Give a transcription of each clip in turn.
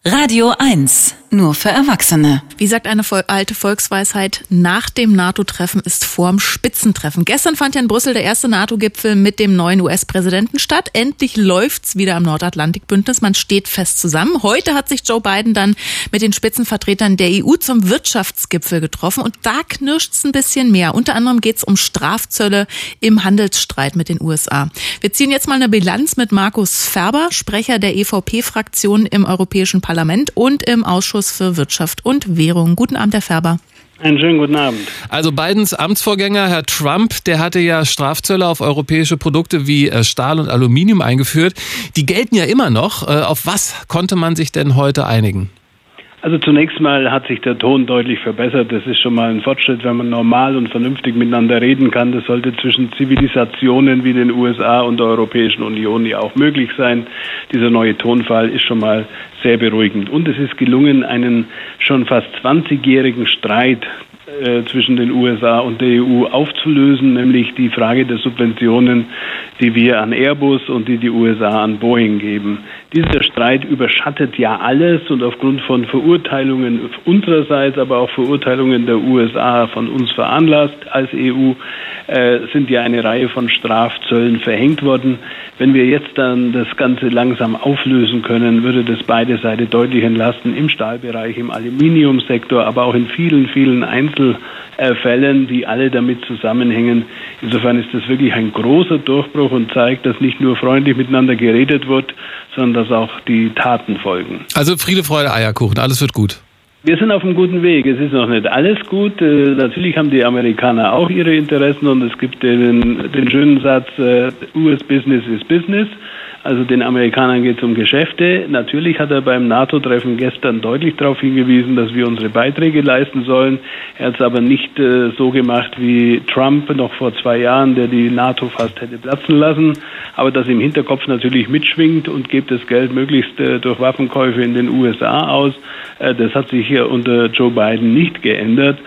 Radio 1, nur für Erwachsene. Wie sagt eine alte Volksweisheit, nach dem NATO-Treffen ist vorm Spitzentreffen. Gestern fand ja in Brüssel der erste NATO-Gipfel mit dem neuen US-Präsidenten statt. Endlich läuft's wieder am Nordatlantikbündnis. Man steht fest zusammen. Heute hat sich Joe Biden dann mit den Spitzenvertretern der EU zum Wirtschaftsgipfel getroffen. Und da knirscht's ein bisschen mehr. Unter anderem geht's um Strafzölle im Handelsstreit mit den USA. Wir ziehen jetzt mal eine Bilanz mit Markus Ferber, Sprecher der EVP-Fraktion im Europäischen Parlament und im Ausschuss für Wirtschaft und Währung. Guten Abend, Herr Ferber. Einen schönen guten Abend. Also Bidens Amtsvorgänger, Herr Trump, der hatte ja Strafzölle auf europäische Produkte wie Stahl und Aluminium eingeführt. Die gelten ja immer noch. Auf was konnte man sich denn heute einigen? Also zunächst mal hat sich der Ton deutlich verbessert. Das ist schon mal ein Fortschritt, wenn man normal und vernünftig miteinander reden kann. Das sollte zwischen Zivilisationen wie den USA und der Europäischen Union ja auch möglich sein. Dieser neue Tonfall ist schon mal sehr beruhigend. Und es ist gelungen, einen schon fast 20-jährigen Streit zwischen den USA und der EU aufzulösen, nämlich die Frage der Subventionen, die wir an Airbus und die USA an Boeing geben. Dieser Streit überschattet ja alles und aufgrund von Verurteilungen unsererseits, aber auch Verurteilungen der USA von uns veranlasst als EU, sind ja eine Reihe von Strafzöllen verhängt worden. Wenn wir jetzt dann das Ganze langsam auflösen können, würde das beide Seiten deutlich entlasten im Stahlbereich, im Aluminiumsektor, aber auch in vielen, vielen Einzelfällen, die alle damit zusammenhängen. Insofern ist das wirklich ein großer Durchbruch und zeigt, dass nicht nur freundlich miteinander geredet wird, sondern dass auch die Taten folgen. Also Friede, Freude, Eierkuchen, alles wird gut. Wir sind auf einem guten Weg. Es ist noch nicht alles gut. Natürlich haben die Amerikaner auch ihre Interessen und es gibt den schönen Satz, US Business is Business. Also den Amerikanern geht es um Geschäfte. Natürlich hat er beim NATO-Treffen gestern deutlich darauf hingewiesen, dass wir unsere Beiträge leisten sollen. Er hat es aber nicht so gemacht wie Trump noch vor 2 Jahren, der die NATO fast hätte platzen lassen. Aber das im Hinterkopf natürlich mitschwingt und gibt das Geld möglichst durch Waffenkäufe in den USA aus. Das hat sich hier unter Joe Biden nicht geändert.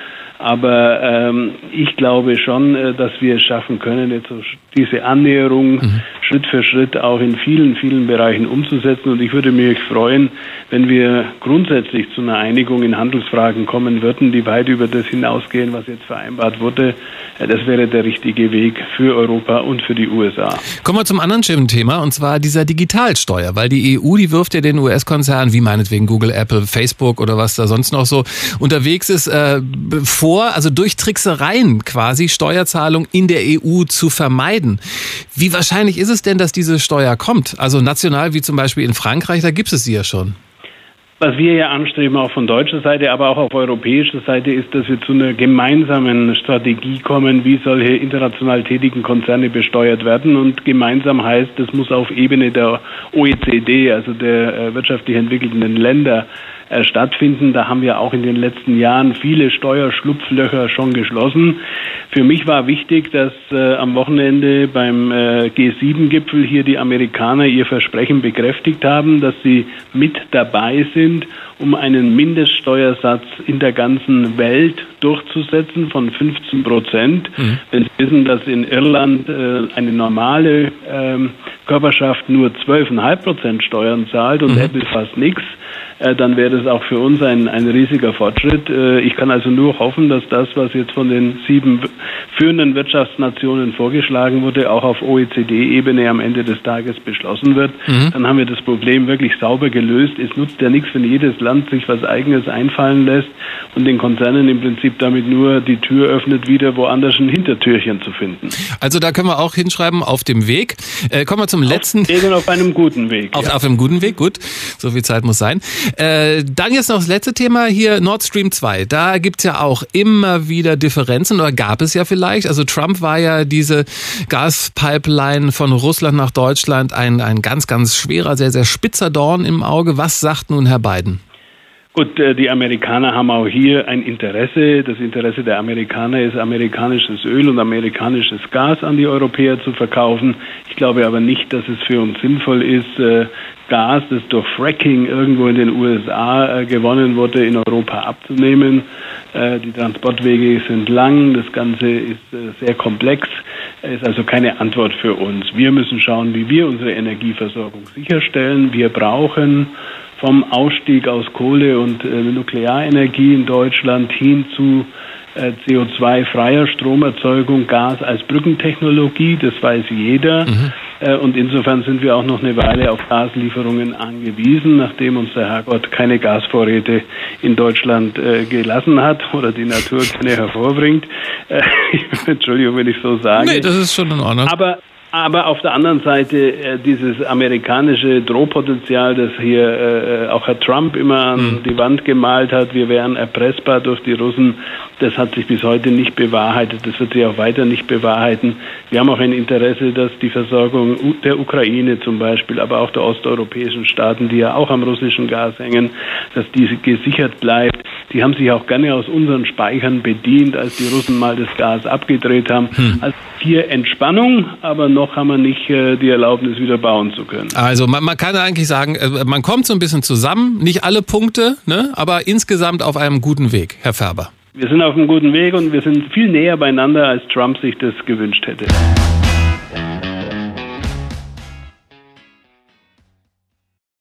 Aber ich glaube schon, dass wir es schaffen können, jetzt diese Annäherung Schritt für Schritt auch in vielen, vielen Bereichen umzusetzen. Und ich würde mich freuen, wenn wir grundsätzlich zu einer Einigung in Handelsfragen kommen würden, die weit über das hinausgehen, was jetzt vereinbart wurde. Das wäre der richtige Weg für Europa und für die USA. Kommen wir zum anderen schönen Thema, und zwar dieser Digitalsteuer. Weil die EU, die wirft ja den US-Konzernen, wie meinetwegen Google, Apple, Facebook oder was da sonst noch so unterwegs ist, vor, also durch Tricksereien quasi Steuerzahlung in der EU zu vermeiden. Wie wahrscheinlich ist es denn, dass diese Steuer kommt? Also national wie zum Beispiel in Frankreich, da gibt es sie ja schon. Was wir ja anstreben, auch von deutscher Seite, aber auch auf europäischer Seite, ist, dass wir zu einer gemeinsamen Strategie kommen, wie solche international tätigen Konzerne besteuert werden. Und gemeinsam heißt, das muss auf Ebene der OECD, also der wirtschaftlich entwickelten Länder, stattfinden. Da haben wir auch in den letzten Jahren viele Steuerschlupflöcher schon geschlossen. Für mich war wichtig, dass am Wochenende beim G7-Gipfel hier die Amerikaner ihr Versprechen bekräftigt haben, dass sie mit dabei sind, um einen Mindeststeuersatz in der ganzen Welt durchzusetzen von 15%. Wenn Sie wissen, dass in Irland eine normale Körperschaft nur 12,5% Steuern zahlt und Apple fast nichts, dann wäre das auch für uns ein riesiger Fortschritt. Ich kann also nur hoffen, dass das, was jetzt von den 7 führenden Wirtschaftsnationen vorgeschlagen wurde, auch auf OECD-Ebene am Ende des Tages beschlossen wird. Dann haben wir das Problem wirklich sauber gelöst. Es nutzt ja nichts, wenn jedes Land sich was Eigenes einfallen lässt und den Konzernen im Prinzip damit nur die Tür öffnet, wieder woanders ein Hintertürchen zu finden. Also da können wir auch hinschreiben, auf dem Weg. Kommen wir zum letzten. Auf einem guten Weg. Auf einem guten Weg, gut. So viel Zeit muss sein. Dann jetzt noch das letzte Thema hier, Nord Stream 2. Da gibt's ja auch immer wieder Differenzen, oder gab es ja vielleicht. Also Trump war ja diese Gaspipeline von Russland nach Deutschland ein ganz, ganz schwerer, sehr, sehr spitzer Dorn im Auge. Was sagt nun Herr Biden? Gut, die Amerikaner haben auch hier ein Interesse. Das Interesse der Amerikaner ist, amerikanisches Öl und amerikanisches Gas an die Europäer zu verkaufen. Ich glaube aber nicht, dass es für uns sinnvoll ist, Gas, das durch Fracking irgendwo in den USA gewonnen wurde, in Europa abzunehmen. Die Transportwege sind lang, das Ganze ist sehr komplex, ist also keine Antwort für uns. Wir müssen schauen, wie wir unsere Energieversorgung sicherstellen. Wir brauchen vom Ausstieg aus Kohle- und Nuklearenergie in Deutschland hin zu CO2-freier Stromerzeugung, Gas als Brückentechnologie, das weiß jeder. Und insofern sind wir auch noch eine Weile auf Gaslieferungen angewiesen, nachdem uns der Herrgott keine Gasvorräte in Deutschland gelassen hat oder die Natur keine hervorbringt. Entschuldigung, wenn ich so sage. Nee, das ist schon in Ordnung. Aber auf der anderen Seite dieses amerikanische Drohpotenzial, das hier auch Herr Trump immer an die Wand gemalt hat, wir wären erpressbar durch die Russen, das hat sich bis heute nicht bewahrheitet. Das wird sich auch weiter nicht bewahrheiten. Wir haben auch ein Interesse, dass die Versorgung der Ukraine zum Beispiel, aber auch der osteuropäischen Staaten, die ja auch am russischen Gas hängen, dass diese gesichert bleibt. Die haben sich auch gerne aus unseren Speichern bedient, als die Russen mal das Gas abgedreht haben. Also hier Entspannung, aber noch haben wir nicht die Erlaubnis, wieder bauen zu können. Also man kann eigentlich sagen, man kommt so ein bisschen zusammen, nicht alle Punkte, ne, aber insgesamt auf einem guten Weg, Herr Färber. Wir sind auf einem guten Weg und wir sind viel näher beieinander, als Trump sich das gewünscht hätte.